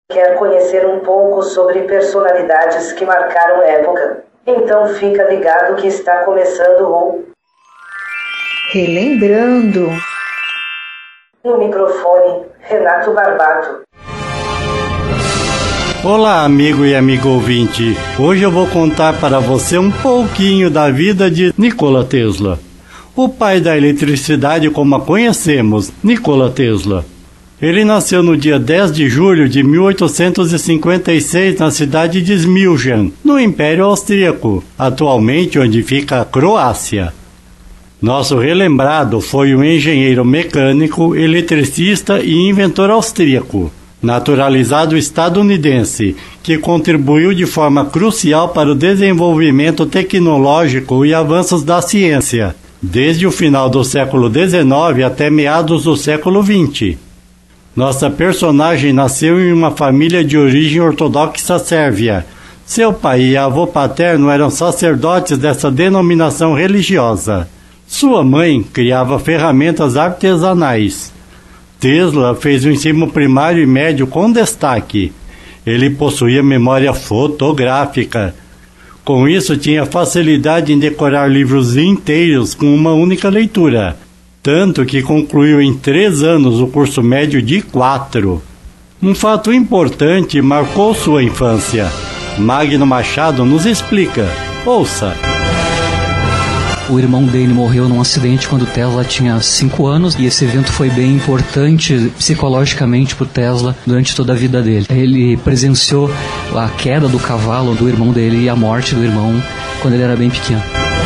Quer conhecer um pouco sobre personalidades que marcaram época? Então fica ligado que está começando o Relembrando. No microfone, Renato Barbato. Olá, amigo e amigo ouvinte. Hoje eu vou contar para você um pouquinho da vida de Nikola Tesla, o pai da eletricidade como a conhecemos, Nikola Tesla. Ele nasceu no dia 10 de julho de 1856 na cidade de Smiljan, no Império Austríaco, atualmente onde fica a Croácia. Nosso relembrado foi um engenheiro mecânico, eletricista e inventor austríaco, naturalizado estadunidense, que contribuiu de forma crucial para o desenvolvimento tecnológico e avanços da ciência, desde o final do século XIX até meados do século XX. Nossa personagem nasceu em uma família de origem ortodoxa sérvia. Seu pai e avô paterno eram sacerdotes dessa denominação religiosa. Sua mãe criava ferramentas artesanais. Tesla fez o ensino primário e médio com destaque. Ele possuía memória fotográfica. Com isso, tinha facilidade em decorar livros inteiros com uma única leitura. Tanto que concluiu em 3 anos o curso médio de 4. Um fato importante marcou sua infância. Magno Machado nos explica. Ouça. O irmão dele morreu num acidente quando Tesla tinha 5 anos, e esse evento foi bem importante psicologicamente para o Tesla durante toda a vida dele. Ele presenciou a queda do cavalo do irmão dele e a morte do irmão quando ele era bem pequeno.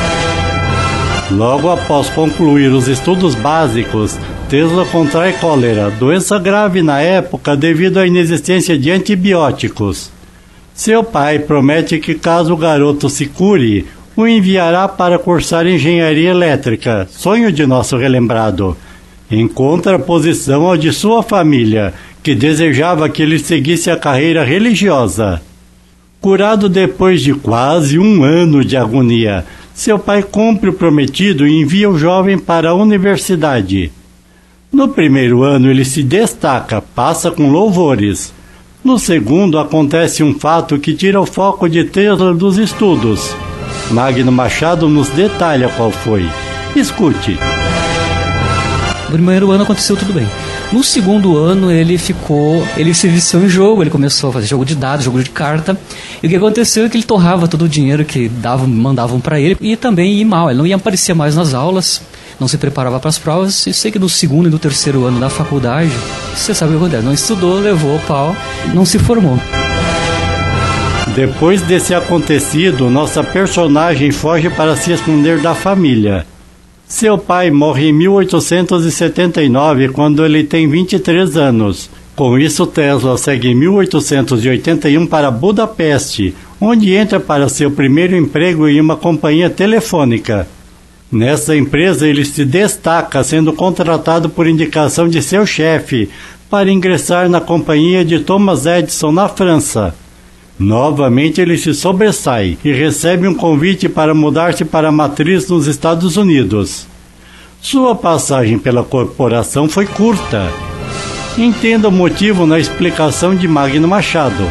Logo após concluir os estudos básicos, Tesla contrai cólera, doença grave na época devido à inexistência de antibióticos. Seu pai promete que caso o garoto se cure, o enviará para cursar engenharia elétrica, sonho de nosso relembrado, em contraposição ao de sua família, que desejava que ele seguisse a carreira religiosa. Curado depois de quase 1 ano de agonia, seu pai cumpre o prometido e envia o jovem para a universidade. No primeiro ano ele se destaca, passa com louvores. No segundo acontece um fato que tira o foco de Tesla dos estudos. Magno Machado nos detalha qual foi. Escute. No primeiro ano aconteceu tudo bem. No segundo ano ele se viciou em jogo, ele começou a fazer jogo de dados, jogo de carta. E o que aconteceu é que ele torrava todo o dinheiro que mandavam para ele, e também ia mal, ele não ia aparecer mais nas aulas, não se preparava para as provas. E sei que no segundo e no terceiro ano da faculdade, você sabe o que acontece, não estudou, levou o pau, não se formou. Depois desse acontecido, nossa personagem foge para se esconder da família. Seu pai morre em 1879, quando ele tem 23 anos. Com isso, Tesla segue em 1881 para Budapeste, onde entra para seu primeiro emprego em uma companhia telefônica. Nessa empresa, ele se destaca, sendo contratado por indicação de seu chefe para ingressar na companhia de Thomas Edison na França. Novamente ele se sobressai e recebe um convite para mudar-se para a matriz nos Estados Unidos. Sua passagem pela corporação foi curta. Entenda o motivo na explicação de Magno Machado.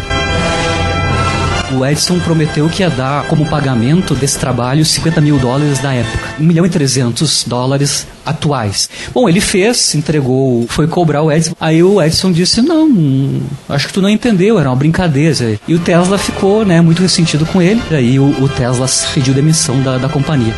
O Edison prometeu que ia dar como pagamento desse trabalho $50 mil da época, $1.300.000 atuais. Bom, ele fez, entregou, foi cobrar o Edison. Aí o Edison disse: não, acho que tu não entendeu, era uma brincadeira. E o Tesla ficou, muito ressentido com ele. Aí o Tesla pediu demissão da companhia.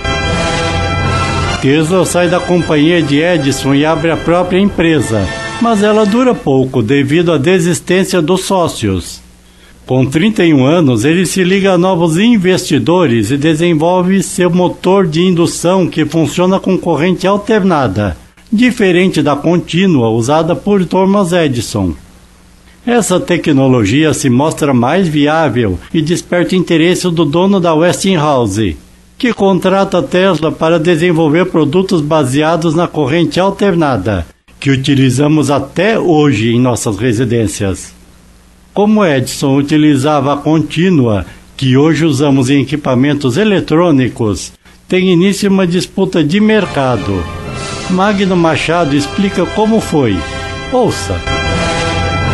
Tesla sai da companhia de Edison e abre a própria empresa, mas ela dura pouco devido à desistência dos sócios. Com 31 anos, ele se liga a novos investidores e desenvolve seu motor de indução que funciona com corrente alternada, diferente da contínua usada por Thomas Edison. Essa tecnologia se mostra mais viável e desperta interesse do dono da Westinghouse, que contrata Tesla para desenvolver produtos baseados na corrente alternada, que utilizamos até hoje em nossas residências. Como Edison utilizava a contínua, que hoje usamos em equipamentos eletrônicos, tem início uma disputa de mercado. Magno Machado explica como foi. Ouça.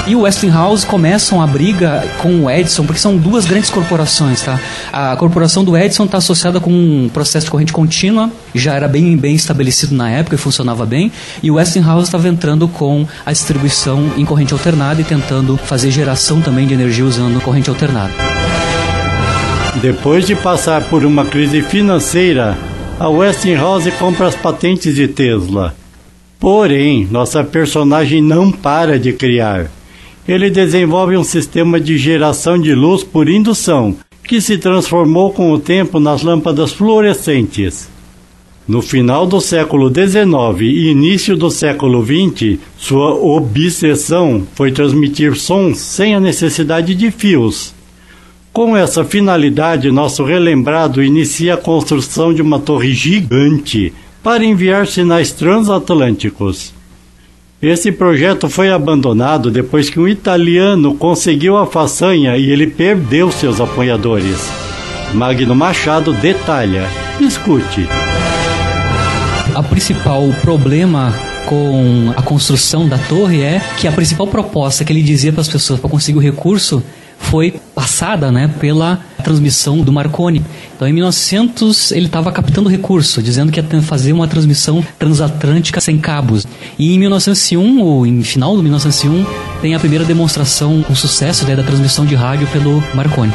E o Westinghouse começam a briga com o Edison, porque são duas grandes corporações, tá? A corporação do Edison está associada com um processo de corrente contínua, já era bem estabelecido na época e funcionava bem, e o Westinghouse estava entrando com a distribuição em corrente alternada e tentando fazer geração também de energia usando corrente alternada. Depois de passar por uma crise financeira, a Westinghouse compra as patentes de Tesla. Porém, nossa personagem não para de criar. Ele desenvolve um sistema de geração de luz por indução, que se transformou com o tempo nas lâmpadas fluorescentes. No final do século XIX e início do século XX, sua obsessão foi transmitir sons sem a necessidade de fios. Com essa finalidade, nosso relembrado inicia a construção de uma torre gigante para enviar sinais transatlânticos. Esse projeto foi abandonado depois que um italiano conseguiu a façanha e ele perdeu seus apoiadores. Magno Machado detalha. Escute. O principal problema com a construção da torre é que a principal proposta que ele dizia para as pessoas para conseguir o recurso foi passada, pela transmissão do Marconi. Então, em 1900, ele estava captando recurso, dizendo que ia fazer uma transmissão transatlântica sem cabos. E em 1901, ou em final de 1901, tem a primeira demonstração com sucesso da transmissão de rádio pelo Marconi.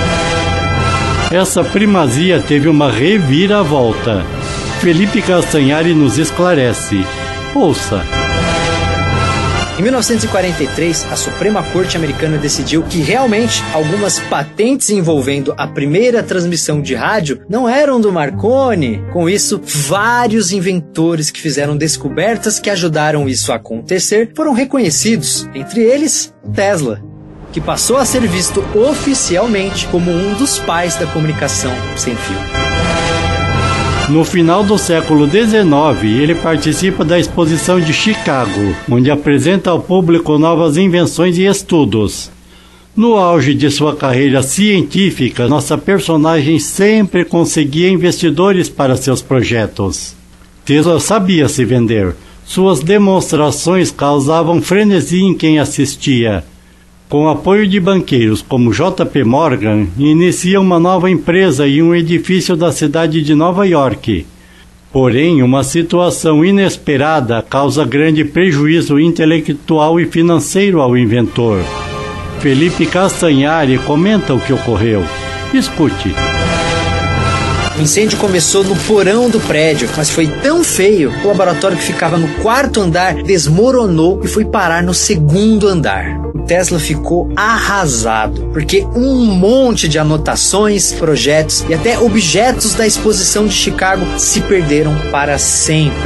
Essa primazia teve uma reviravolta. Felipe Castanhari nos esclarece. Ouça. Em 1943, a Suprema Corte Americana decidiu que realmente algumas patentes envolvendo a primeira transmissão de rádio não eram do Marconi. Com isso, vários inventores que fizeram descobertas que ajudaram isso a acontecer foram reconhecidos, entre eles Tesla, que passou a ser visto oficialmente como um dos pais da comunicação sem fio. No final do século XIX, ele participa da Exposição de Chicago, onde apresenta ao público novas invenções e estudos. No auge de sua carreira científica, nossa personagem sempre conseguia investidores para seus projetos. Tesla sabia se vender. Suas demonstrações causavam frenesi em quem assistia. Com apoio de banqueiros como J.P. Morgan, inicia uma nova empresa em um edifício da cidade de Nova York. Porém, uma situação inesperada causa grande prejuízo intelectual e financeiro ao inventor. Felipe Castanhari comenta o que ocorreu. Escute. O incêndio começou no porão do prédio, mas foi tão feio que o laboratório que ficava no 4º andar desmoronou e foi parar no 2º andar. O Tesla ficou arrasado, porque um monte de anotações, projetos e até objetos da exposição de Chicago se perderam para sempre.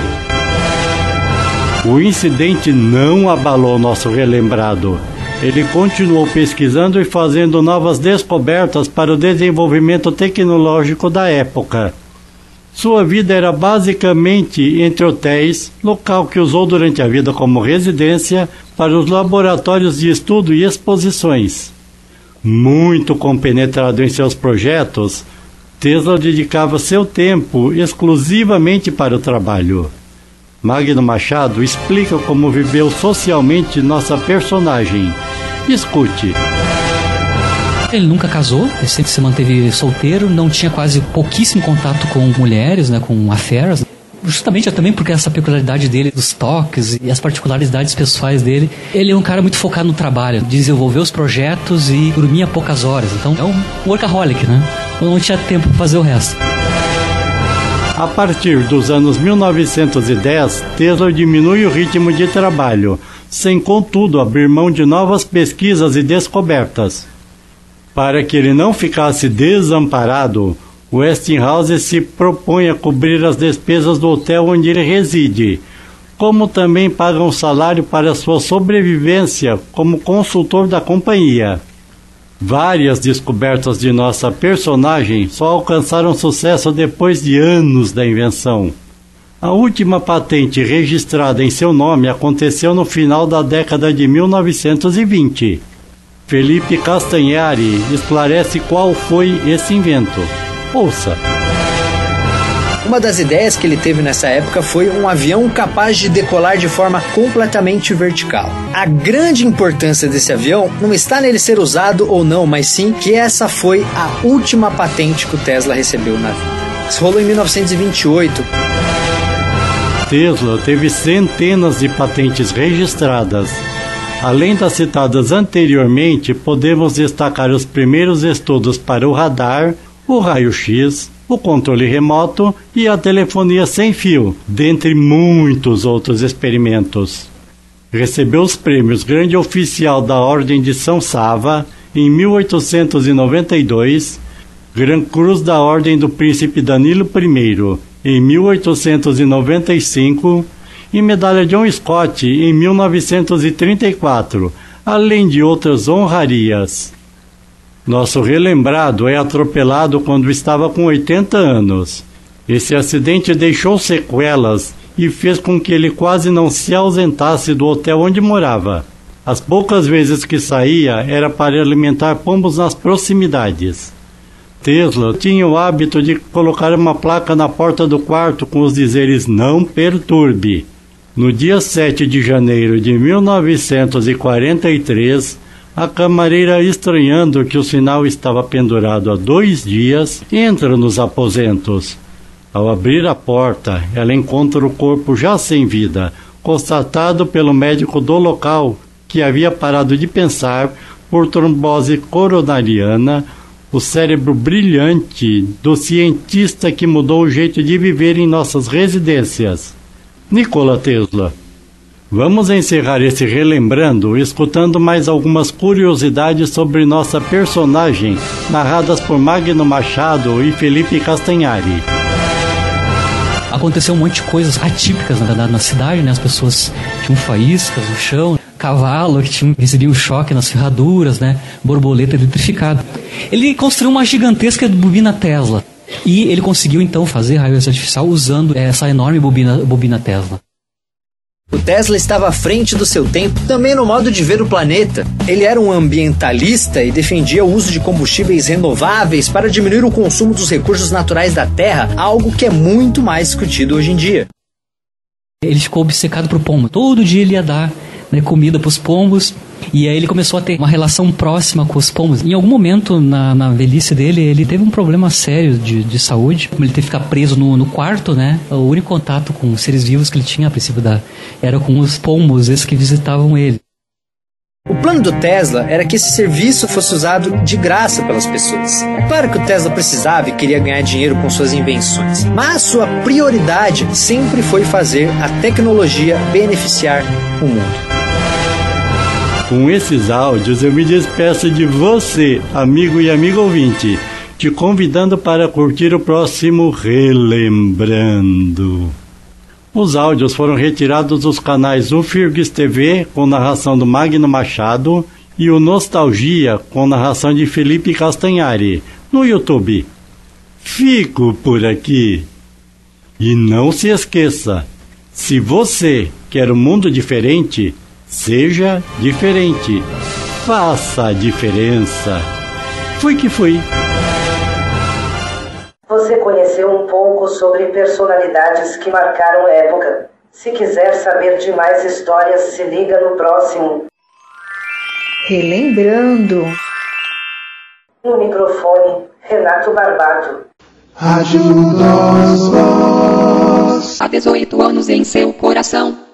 O incidente não abalou nosso relembrado. Ele continuou pesquisando e fazendo novas descobertas para o desenvolvimento tecnológico da época. Sua vida era basicamente entre hotéis, local que usou durante a vida como residência, para os laboratórios de estudo e exposições. Muito compenetrado em seus projetos, Tesla dedicava seu tempo exclusivamente para o trabalho. Magno Machado explica como viveu socialmente nossa personagem. Escute. Ele nunca casou, ele sempre se manteve solteiro, não tinha pouquíssimo contato com mulheres, com affairs. Justamente também porque essa peculiaridade dele, dos toques e as particularidades pessoais dele. Ele é um cara muito focado no trabalho, desenvolver os projetos e dormia poucas horas. Então é um workaholic, Não tinha tempo para fazer o resto. A partir dos anos 1910, Tesla diminui o ritmo de trabalho, sem contudo abrir mão de novas pesquisas e descobertas. Para que ele não ficasse desamparado, Westinghouse se propõe a cobrir as despesas do hotel onde ele reside, como também paga um salário para sua sobrevivência como consultor da companhia. Várias descobertas de nossa personagem só alcançaram sucesso depois de anos da invenção. A última patente registrada em seu nome aconteceu no final da década de 1920. Felipe Castanhari esclarece qual foi esse invento. Ouça. Uma das ideias que ele teve nessa época foi um avião capaz de decolar de forma completamente vertical. A grande importância desse avião não está nele ser usado ou não, mas sim que essa foi a última patente que o Tesla recebeu na vida. Isso rolou em 1928. Tesla teve centenas de patentes registradas. Além das citadas anteriormente, podemos destacar os primeiros estudos para o radar, o raio-x, o controle remoto e a telefonia sem fio, dentre muitos outros experimentos. Recebeu os prêmios Grande Oficial da Ordem de São Sava em 1892, Gran Cruz da Ordem do Príncipe Danilo I em 1895 e Medalha John Scott em 1934, além de outras honrarias. Nosso relembrado é atropelado quando estava com 80 anos. Esse acidente deixou sequelas e fez com que ele quase não se ausentasse do hotel onde morava. As poucas vezes que saía era para alimentar pombos nas proximidades. Tesla tinha o hábito de colocar uma placa na porta do quarto com os dizeres "Não perturbe". No dia 7 de janeiro de 1943, a camareira, estranhando que o sinal estava pendurado há 2 dias, entra nos aposentos. Ao abrir a porta, ela encontra o corpo já sem vida, constatado pelo médico do local, que havia parado de pensar por trombose coronariana, o cérebro brilhante do cientista que mudou o jeito de viver em nossas residências, Nikola Tesla. Vamos encerrar esse relembrando escutando mais algumas curiosidades sobre nossa personagem, narradas por Magno Machado e Felipe Castanhari. Aconteceu um monte de coisas atípicas, na verdade, na cidade, né? As pessoas tinham faíscas no chão, cavalo que recebia um choque nas ferraduras, né? Borboleta eletrificada. Ele construiu uma gigantesca bobina Tesla e ele conseguiu então fazer raio-x artificial usando essa enorme bobina Tesla. O Tesla estava à frente do seu tempo também no modo de ver o planeta. Ele era um ambientalista e defendia o uso de combustíveis renováveis para diminuir o consumo dos recursos naturais da Terra, algo que é muito mais discutido hoje em dia. Ele ficou obcecado por pombo. Todo dia ele ia dar, né, comida para os pombos, e aí ele começou a ter uma relação próxima com os pombos. Em algum momento na velhice dele, ele teve um problema sério de saúde, como ele teve que ficar preso no quarto, né? O único contato com os seres vivos que ele tinha a princípio era com os pombos, esses que visitavam ele. O plano do Tesla era que esse serviço fosse usado de graça pelas pessoas. É claro que o Tesla precisava e queria ganhar dinheiro com suas invenções, mas sua prioridade sempre foi fazer a tecnologia beneficiar o mundo. Com esses áudios eu me despeço de você, amigo e amigo ouvinte, te convidando para curtir o próximo Relembrando. Os áudios foram retirados dos canais UFIRGS TV, com narração do Magno Machado, e o Nostalgia, com narração de Felipe Castanhari, no YouTube. Fico por aqui. E não se esqueça, se você quer um mundo diferente, seja diferente. Faça a diferença. Fui que fui. Você conheceu um pouco sobre personalidades que marcaram época. Se quiser saber de mais histórias, se liga no próximo Relembrando. No microfone, Renato Barbato. Rádio Nós Voz. Há 18 anos em seu coração.